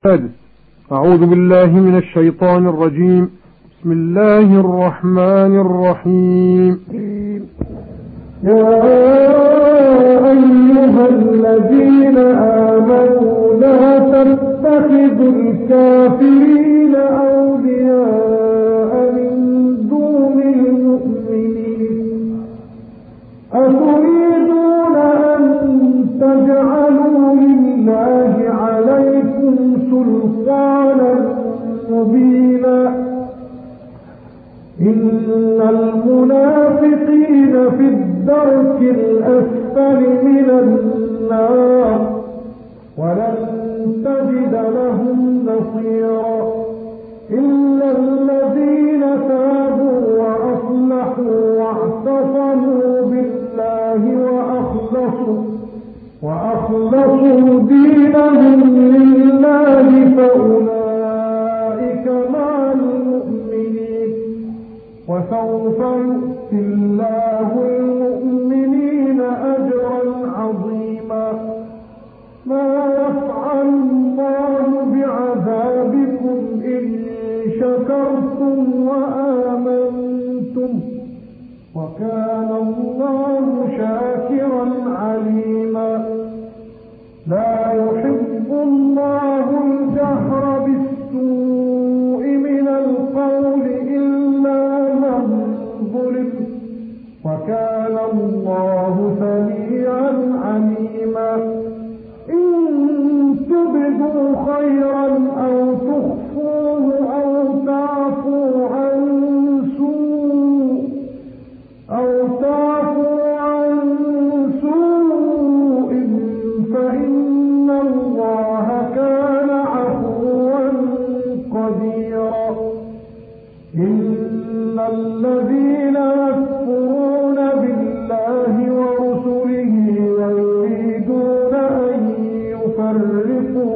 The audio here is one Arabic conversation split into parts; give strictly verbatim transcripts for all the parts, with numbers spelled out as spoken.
أعوذ بالله من الشيطان الرجيم. بسم الله الرحمن الرحيم. يا أيها الذين آمنوا لا تتخذوا الكافرين أولياء من دون المؤمنين أتريدون أن تجعلوا لله عليكم سلطانا مبينا إن المنافقين في الدرك الأسفل من النار ولن تجد لهم نصيرا إلا الذين تابوا وأصلحوا واعتصموا بالله وأخلصوا وأخلصوا دينهم لله فأولئك مع المؤمنين وسوف يؤتي الله المؤمنين أجرا عظيما ما يفعل الله بعذابكم إن شكرتم وآمنتم وكان الله شاكرا عليما لا يحب الله الجهر بالسوء من القول إلا من ظلم وكان الله سميعا عليما إن تبدوا خيرا أو تخفوه أو تعفوا عن سوء أو تعفوا عن سوء فإن الله كان عفوا قديرا إن الذين يكفرون بالله ورسله ويريدون أن يفرقوا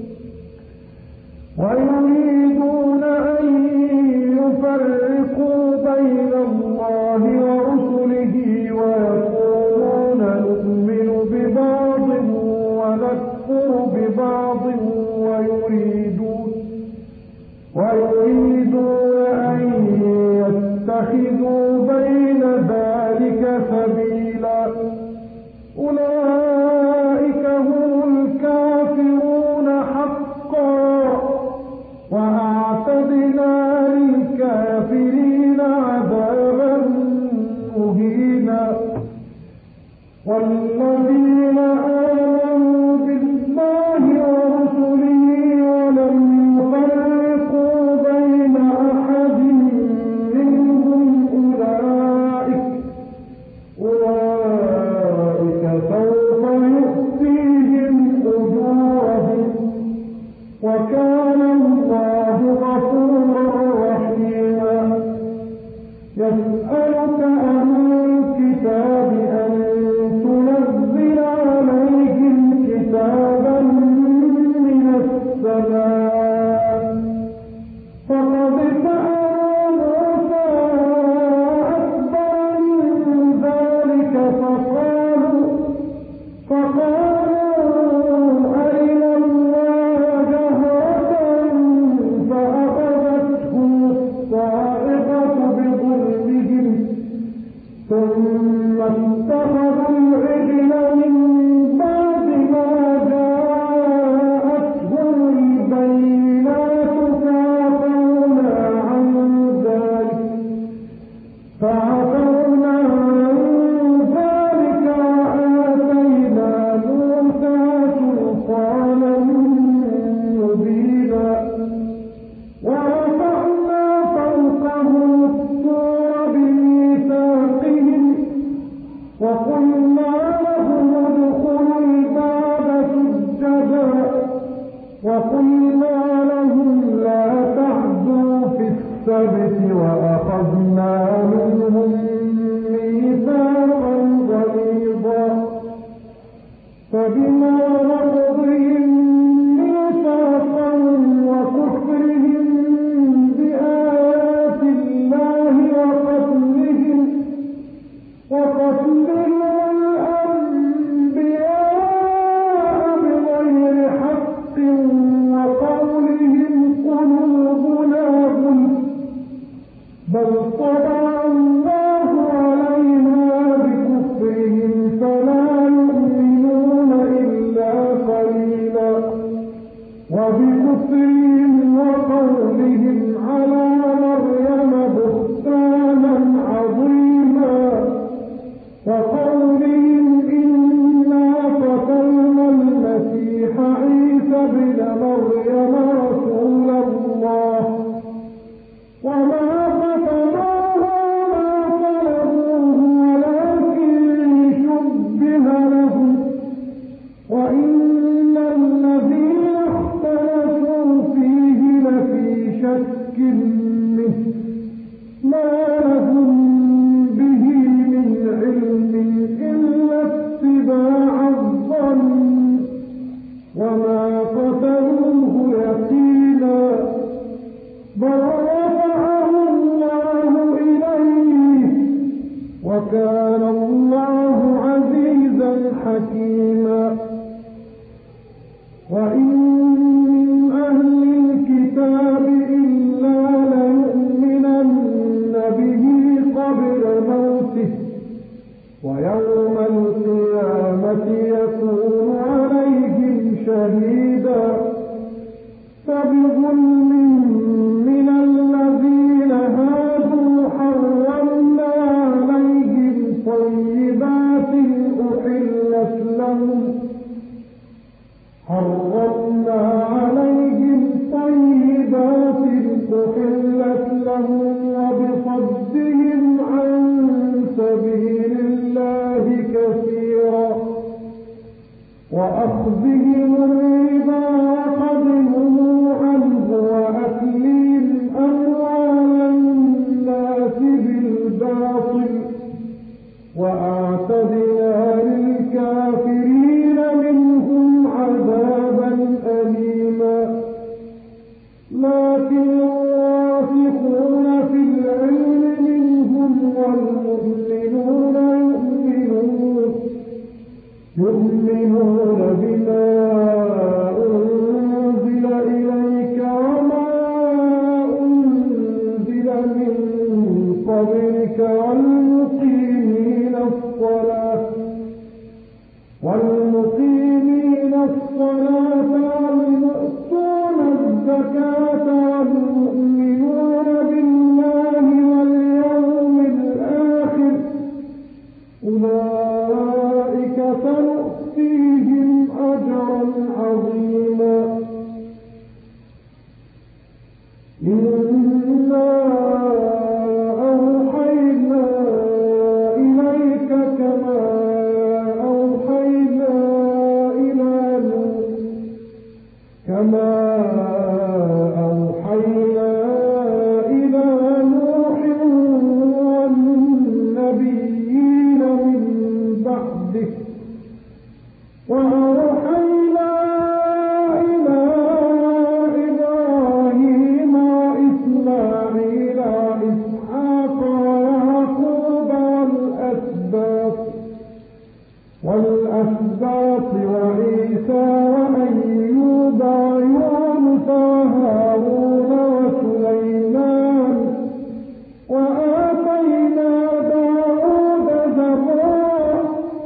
ويريدون أن يفرقوا بين الله ورسله ويقولون نؤمن ببعض ونكفر ببعض ويريدون ويريدون أن يتخذوا بين ذلك سبيلا أولئك هم الكافرون حقا وأعتدنا للكافرين عذابا مهينا والذين آمنوا بالله ورسله ولم يفرقوا بين أحد منهم أولئك أولئك سوف يؤتيهم أجورهم وكان الله غفورا رحيما يسألك أهل الكتاب أن تنزل عليهم كتابا من السماء فقد سألوا موسى أكبر من ذلك فقالوا فقالوا أرنا الله جهرة فأخذتهم الصاعقة بظلمهم ثم اتخذوا العجل من بعد ما جاءتهم البينات فعفونا عن ذلك فعفونا عن ذلك وآتينا موسى سلطانا مبينا ورفعنا فوقهم الطور بميثاقهم وقلنا لهم ادخلوا الباب سجدا وقلنا لهم لا تعدوا في السبت وأخذنا منهم ميثاقا غليظا فبما نقضهم ميثاقهم وكفرهم بآيات الله وقتلهم وقتلهم الأنبياء بغير حق وقول وبكفرهم وقولهم على مريم بهتانا عظيما وقولهم إنا قتلنا المسيح عيسى ابن مريم رسول الله وما قتلوه وما صلبوه ولكن شبه لهم وإن الذين اختلفوا فيه لفي شك منه ما لهم به من علم إلا اتباع الظن وما قتلوه يقينا بل رفعه الله إليه وكان الله عزيزا حكيما وإن من أهل الكتاب إلا ليؤمنن به قبل موته ويوم القيامة يكون عليهم شهيدا فبظلم من الذين هادوا حرمنا عليهم طيبات أحلت لهم حرمنا عليهم طيبات أحلت لهم وبصدهم عن سبيل الله كثيرا وأخذهم الربا وقد نهوا عنه وأكلهم أموال الناس بالباطل وأعتدنا للكافرين منهم عذابا أليما لكن الراسخون في العلم منهم والمؤمنون يؤمنون يؤمنون بما أنزل إليك وما أنزل من قبلك والمقيمين الصلاة والمقيمين الصلاة والمؤتون الزكاة والمؤمنون بالله واليوم الآخر أولئك سنؤتيهم أجرا عظيما إنا أوحينا إليك كما أوحينا إلى نوح كما أوحينا إلى نوح والنبيين من بعده وأوحينا إلى إبراهيم وإسماعيل وإسحاق ويعقوب والأسباط والأسباط وعيسى وأيوب ويونس وهارون وسليمان وآتينا داود زبورا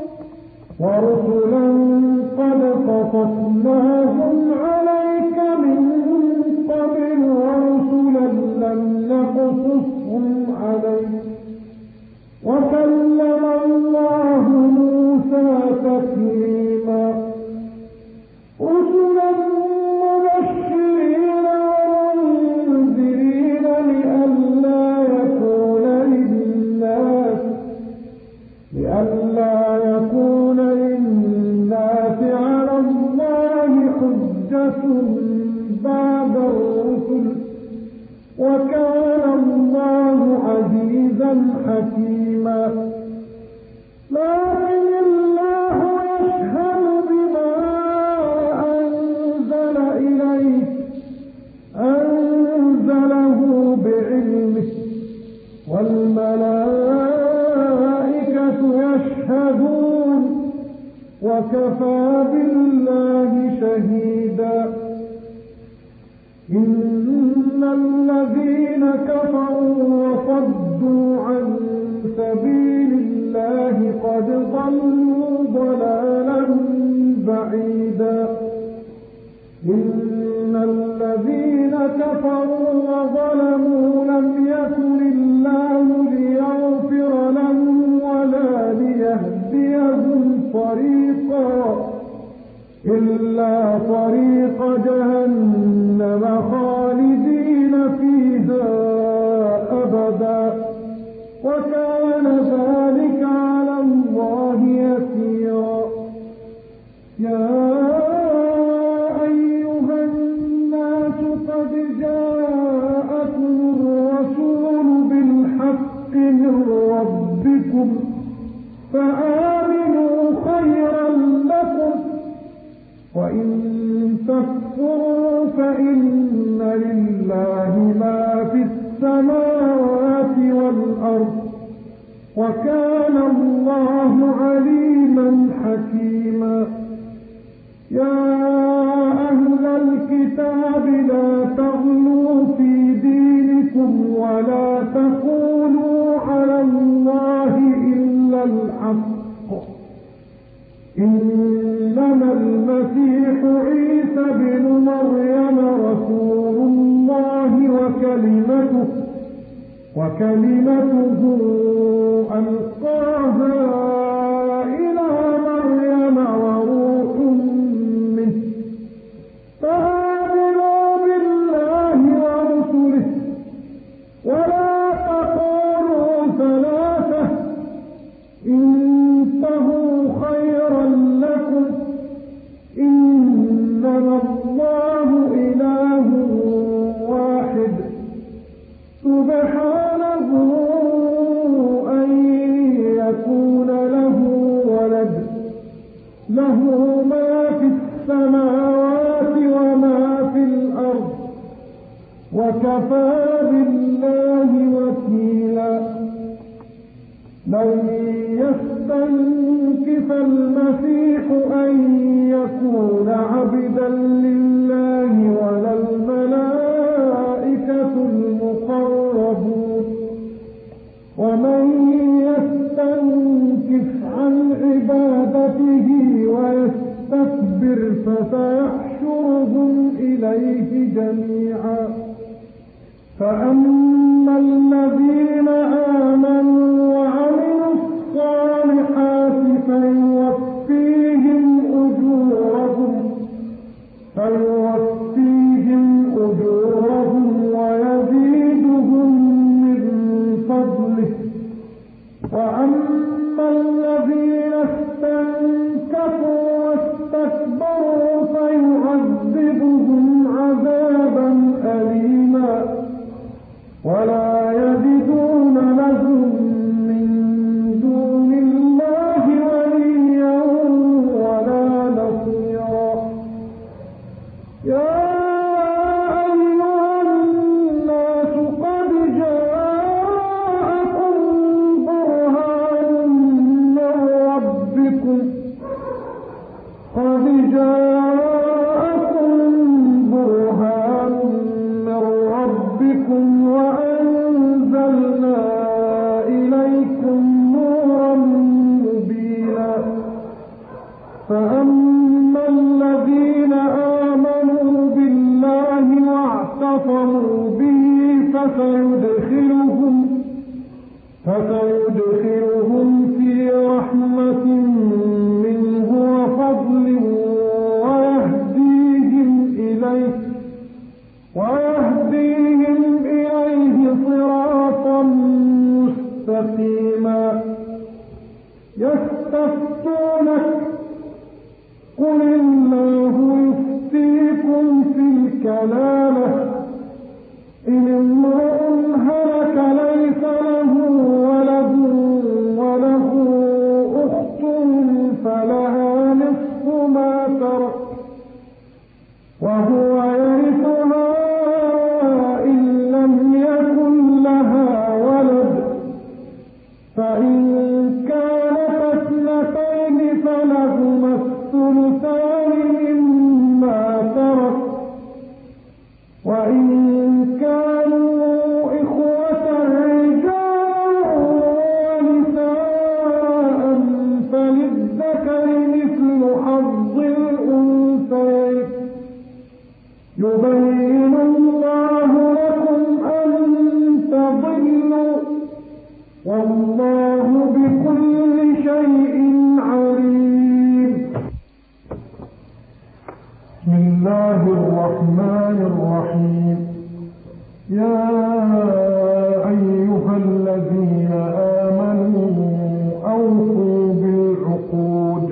ورسلا قد قصصناهم عليك من قبل ورسلا لم نقصصهم عليك وكلم الله موسى تكليما رسلا مبشرين ومنذرين لئلا يكون للناس لئلا يكون للناس على الله حجة بعد الرسل وكان الله عزيزا حكيما لكن الله يشهد بما أنزل إليك أنزله بعلمه والملائكة يشهدون وكفى بالله شهيدا إن الذين كفروا وصدوا عن سبيل الله قد ضلوا ضلالا بعيدا إن إن الذين كفروا وظلموا لم يكن الله ليغفر لهم ولا ليهديهم طريقا إلا طريق جهنم خالدين فيها أبدا وكان ذلك على الله يسيرا. يا أيها الناس قد جاءكم الرسول بالحق من ربكم فآمنوا خيرا لكم وإن تكفروا فإن لله ما في السماوات والأرض وكان الله عليما حكيما. يا أهل الكتاب لا تغلوا في دينكم ولا تقولوا على الله إلا الحق إنما المسيح عيسى بن مريم رسول الله وكلمته وكلمته ألقاها إلى مريم وروح منه فآمنوا بالله ورسله ولا تقولوا ثلاثة انتهوا خيرا لكم إنما الله إله واحد سبحانه أن يكون له ولد له ما في السماوات وما في الأرض وكفى بالله وكيلا. لن يستنكف المسيح أن يكون عبدا لله ولا الملائكة المقربون ومن يستنكف عن عبادته ويستكبر فسيحشرهم إليه جميعا. فأما الذين آمنوا وعملوا الصالحات فيوفيهم أجورهم فيوفيهم أجورهم ويزيدهم من فضله. وأما الذين استنكفوا واستكبروا فيعذبهم عذابا أليما ولا يجدون لهم من دون الله وليا ولا نصيرا. يا أيها الناس قد جاءكم برهان من ربكم قد جاءكم برهان من ربكم وأنزلنا إليكم نورا مبينا. فأما الذين آمنوا بالله واعتصموا به فسيدخلهم فسيدخلهم في رحمة منه وفضل ويهديهم إليه ويهديهم إليه صراطا مستقيما. يستفتونك قل الله يفتيكم في الكلالة إن امرؤ هلك ليس له ولد وله أخت فلها نصف ما ترك وهو يرثها إن لم يكن لها ولد فإن كانت اثنتين فلهما الثلثان مما ترك وإن كانوا إخوة رجالا ونساء فللذكر مثل حظ الأنثيين يبين الله لكم أن تضلوا والله بكل شيء عليم. بسم الله الرحمن الرحيم. يا أيها الذين آمنوا أوفوا بالعقود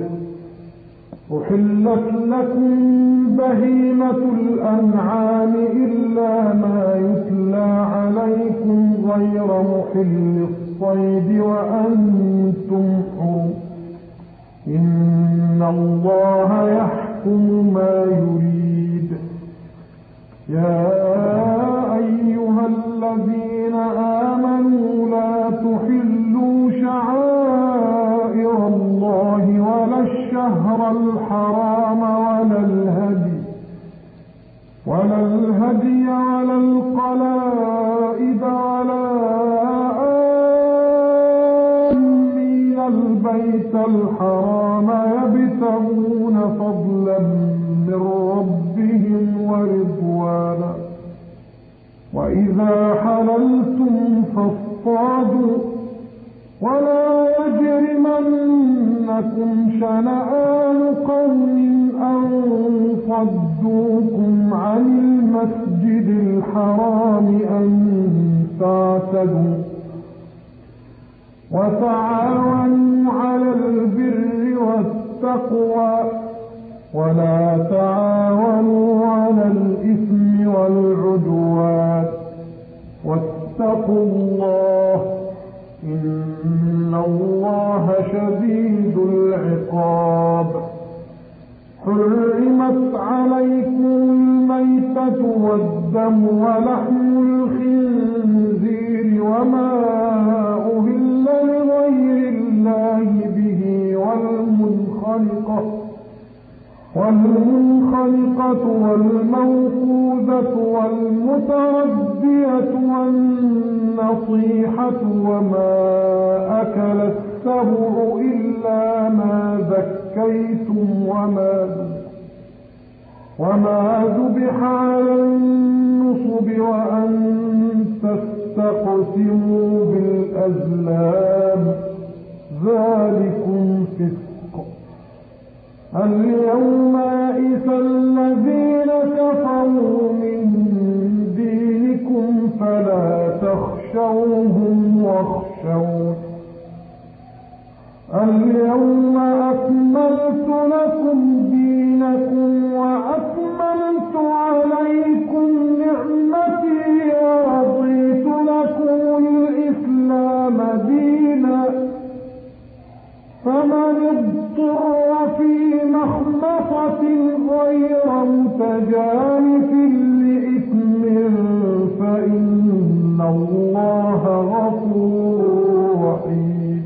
أحلت لكم بهيمة الأنعام إلا ما يتلى عليكم غير محل الصيد وأنتم حرم إن الله يحكم ما يريد. يا أيها الذين آمنوا لا تحلوا شعائر الله ولا الشهر الحرام ولا الهدي ولا الهدي ولا القلائد ولا آمين البيت الحرام يبتغون فضلا من ربهم ورضوانا وإذا حللتم فاصطادوا ولا يجرمنكم شنآن قوم أن صدوكم عن المسجد الحرام أن تعتدوا وتعاونوا على البر والتقوى ولا تعاونوا على الإثم والعدوان واتقوا الله إن الله شديد العقاب. حرمت عليكم الميتة والدم ولحم الخنزير وما أهل لغير الله به والمنخنقة والمنخنقة والموقوذة والمتردية والنصيحة وما أكل السبع إلا ما ذكيتم وما وما ذبح على النصب وأن تستقسموا بالأزلام ذلكم فسق. اليوم يئس الذين كفروا من دينكم فلا تخشوهم واخشون. اليوم أكملت لكم دينكم وأكملت عليكم نعمتي ورضيت لكم الإسلام دينا فمن اضطر في مخمصة غير متجانف لإثم فإن الله غفور رحيم.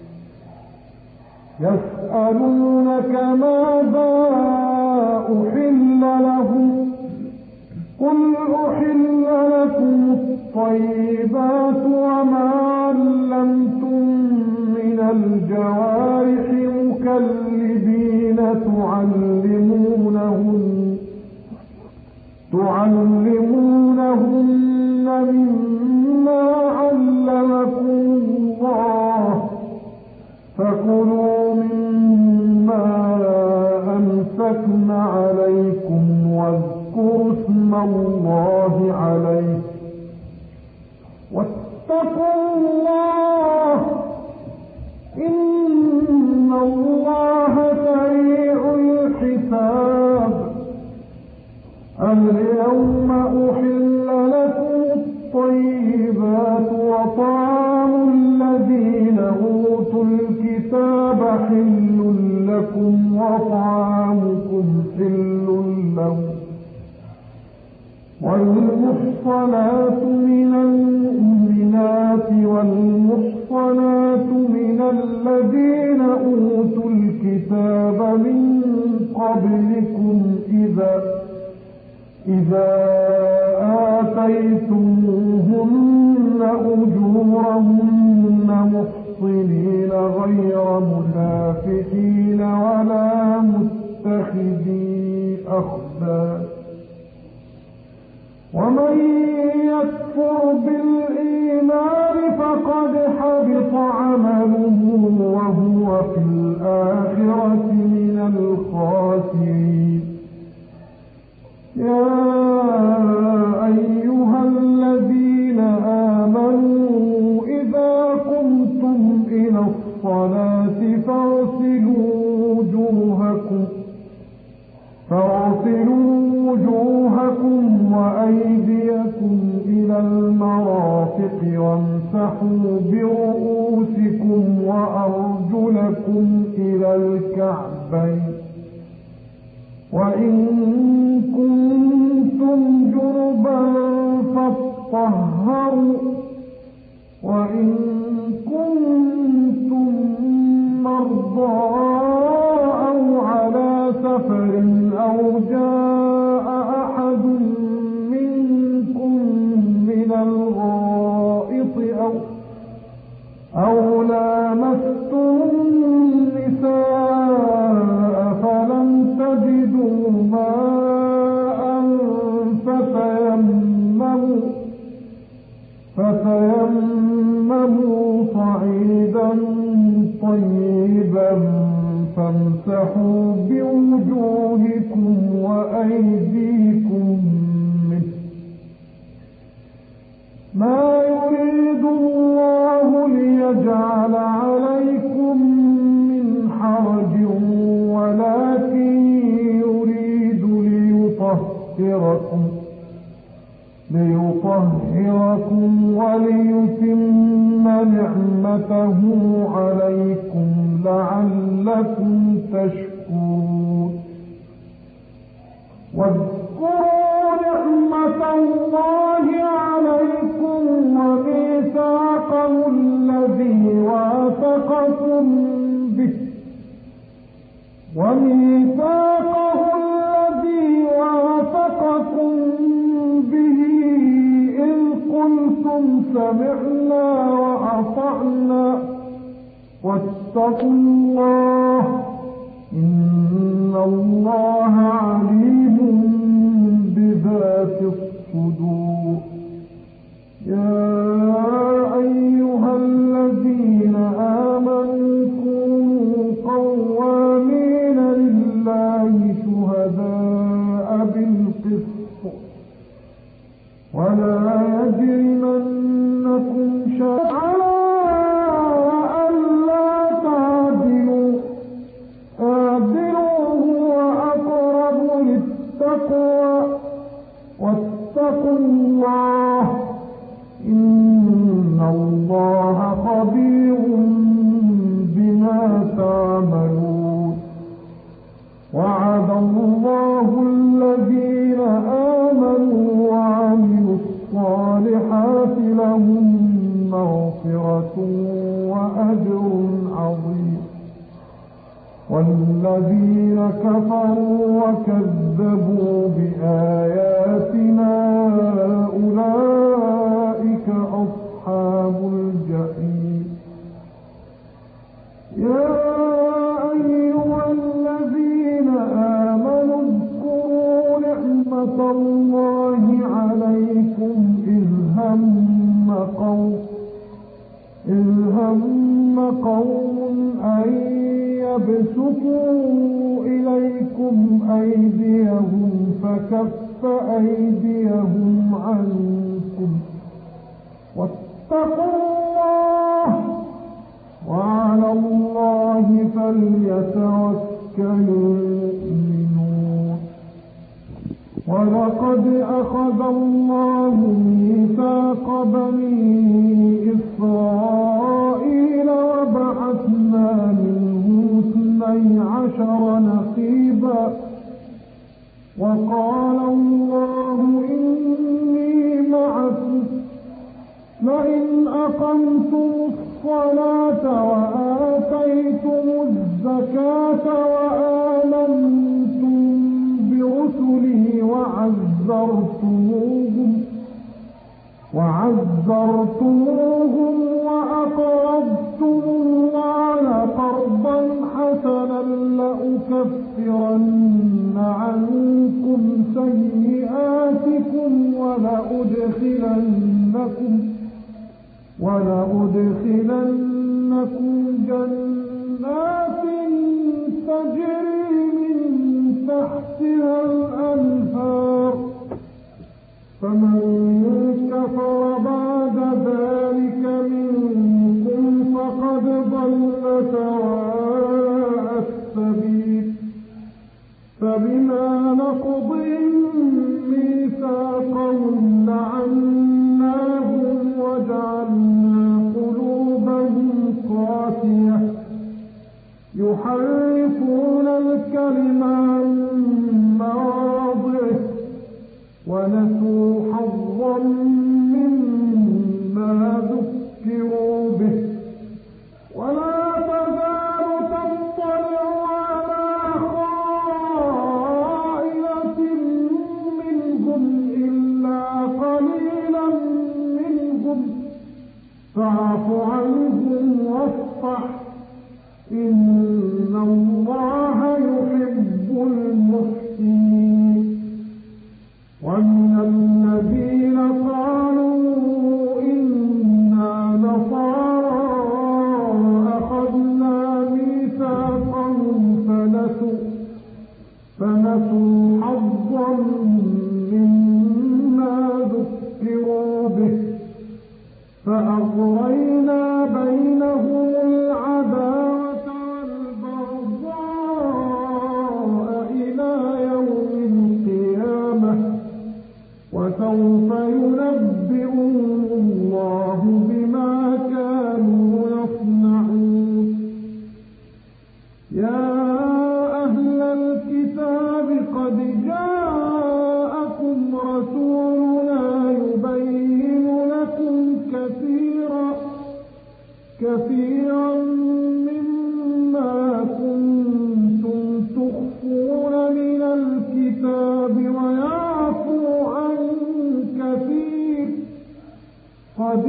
يسألونك ماذا أحل لهم قل أحل لكم الطيبات وما علمتم من الجوارح مكلبين تعلمونهن تعلمونهن مما علمكم الله فكلوا مما أمسكن عليكم واذكروا اسم الله عليه واتقوا الله إن الله سريع الحساب. اليوم أحل لكم الطيبات وطعام الذين أوتوا الكتاب حل لكم وطعامكم حل لهم والمحصنات من المؤمنات والمحصنات من الذين أوتوا الكتاب من قبلكم إذا إذا آتيتموهن أجورهن محصنين غير مسافحين ولا متخذي أخدان ومن يكفر بالإيمان فقد حبط عمله وهو في الآخرة من الخاسرين يا أيها الذين آمنوا إذا قمتم إلى الصلاة فاغسلوا وجوهكم فاغسلوا وجوهكم وأيديكم إلى المرافق وامسحوا برؤوسكم وأرجلكم إلى الكعبين وإن كنتم جنبا فاطهروا وإن كنتم مرضى أو على سفر أو جاء أحد منكم من الغائط أو أو لامستم النساء فلم تجدوا ماء فتيمموا فتيمموا صعيدا طيبا فامسحوا بوجوهكم وأيديكم منه ما يريد الله ليجعل عليكم من حرج ولكن يريد ليطهركم ليطهركم وليتم نعمته عليكم لعلكم تشكرون واذكروا نعمة الله عليكم وميثاقه الذي واثقكم به وميثاقه الذي واثقكم به إذ قلتم سمعنا وأطعنا واتقوا الله إن الله عليم بذات الصدور يا أيها الذين آمنوا كونوا قوامين لله شهداء بالقسط ولا يجرمنكم شرعا ألا تعدلوا اعدلوا هو أقرب للتقوى واتقوا الله إن الله خبير بما تعملون وعد الله الذين آمنوا وعملوا الصالحات لهم مغفرة وأجر عظيم والذين كفروا وكذبوا بآياتنا أولئك أصحاب الجحيم يا أيها الذين آمنوا اذكروا نعمة الله عليكم إذ هم قوم إذ هم قوم أن يبسطوا إليكم أيديهم فكف أيديهم عنكم واتقوا الله وعلى الله فليتوكل المؤمنون ولقد أخذ الله ميثاق بني إسرائيل وبعثنا منهم اثني عشر نقيبا وقال الله إني معكم لئن أقمتم الصلاة وآتيتم الزكاة وآمنتم برسلي وعزرتموهم وعزرتموهم وأقرضتم الله قرضا حسنا لأكفرن عنكم سيئاتكم ولا بينكم ولأدخلنكم جنات تجري من تحتها الأنهار فمن كفر بعد ذلك منكم فقد ضل سواء السبيل فبما نقضهم ميثاقهم لعناهم وجعلنا قلوبهم قاسية يحرفون الكلم عن مواضعه ونسوا حظا مما ذكروا به ولا تزال تطلع على خائنة منهم إلا قليلا منهم فاعف عنهم واصفح إن الله يحب المحسنين ومن الذين قالوا إنا نصارى أخذنا ميثاقهم فنسوا فنسوا حظا مما ذكروا به فأغرينا بينهم العداوة والبغضاء إلى يوم القيامة وسوف ينبئهم الله بما كانوا يصنعون يا أهل الكتاب قد جاءكم رسولنا يبين لكم كثيرا كثيرا مما كنتم تخفون من الكتاب ويعفو عن كثير قد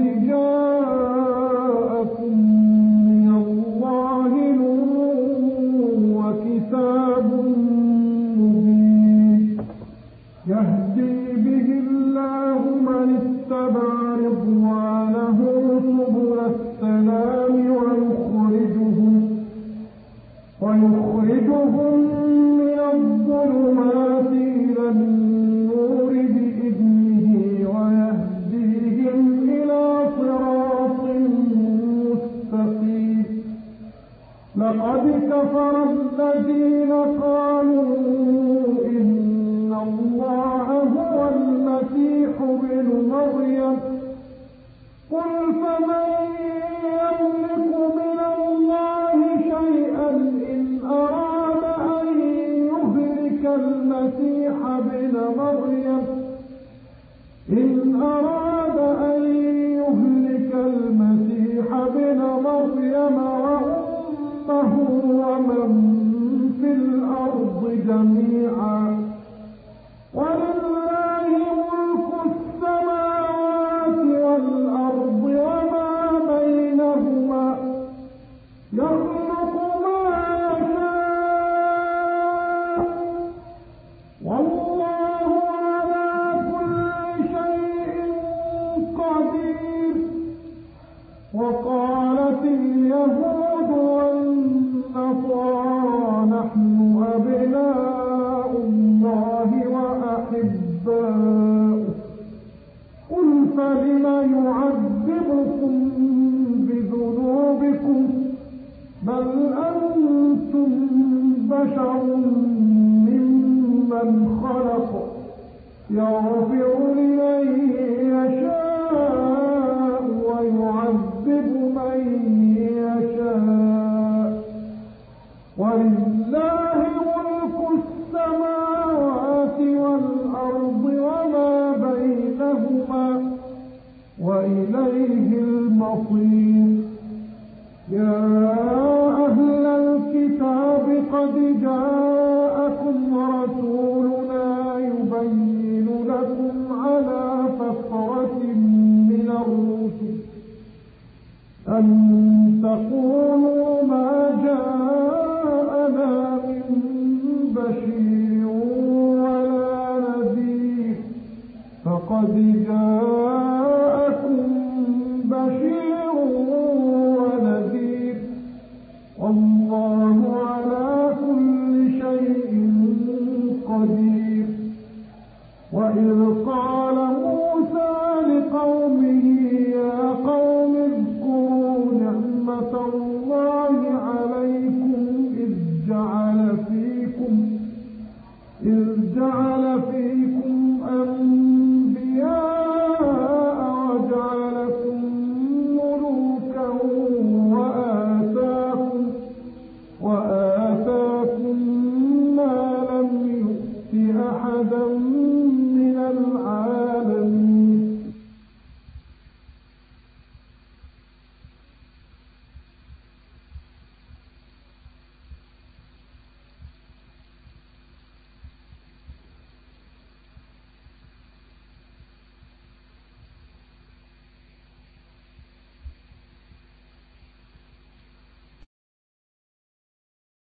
جاءكم من الله نور وكتاب مبين يهدي به الله من اتبع رضوانه سبل السلام ويخرجهم ويخرجهم من الظلمات إلى النور بإذنه ويهديهم إلى صراط مستقيم لقد كفر الذين قالوا إن الله هو المسيح ابن مريم قل فمن يملك من الله شيئا إن أراد أن يهلك المسيح ابن مريم إن أراد أن يهلك المسيح ابن مريم وأمه ومن في الأرض جميعا ولله ملك السماوات والأرض وما بينهما يخلق ما يشاء والله على كل شيء قدير وقالت اليهود والنصارى نحن أبناء الله وأحباؤه قل فلم يعذبكم بذنوبكم بل أنتم بشر ممن خلق يغفر لمن يشاء ويعذب من يشاء ولله ملك السماوات والأرض وما بينهما وإليه المصير يا أهل الكتاب قد جاءكم رسولنا يبين لكم على فترة من الرسل أن تقولوا ما جاءنا من بشير ولا نذير فقد جاءكم بشير